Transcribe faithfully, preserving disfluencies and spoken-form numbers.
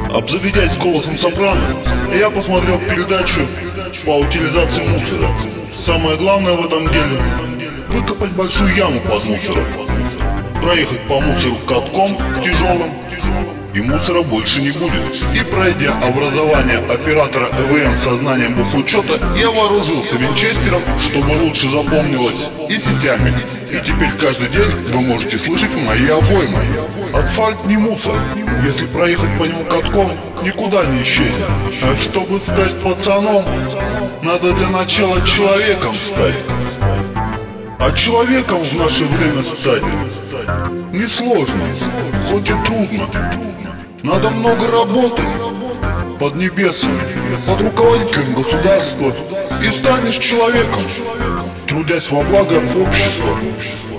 Обзаведясь голосом сопрано, я посмотрел передачу по утилизации мусора. Самое главное в этом деле — выкопать большую яму под мусором, проехать по мусору катком тяжелым, и мусора больше не будет. И пройдя образование оператора Э В М со знанием бухучета, я вооружился винчестером, чтобы лучше запомнилось, и сетями. И теперь каждый день вы можете слышать мои обоймы. Асфальт не мусор. Если проехать по нему катком, никуда не исчезнет. А чтобы стать пацаном, надо для начала человеком стать. А человеком в наше время стать несложно, хоть и трудно. Надо много работать под небесами, под руководителем государства, и станешь человеком, трудясь во благо общества.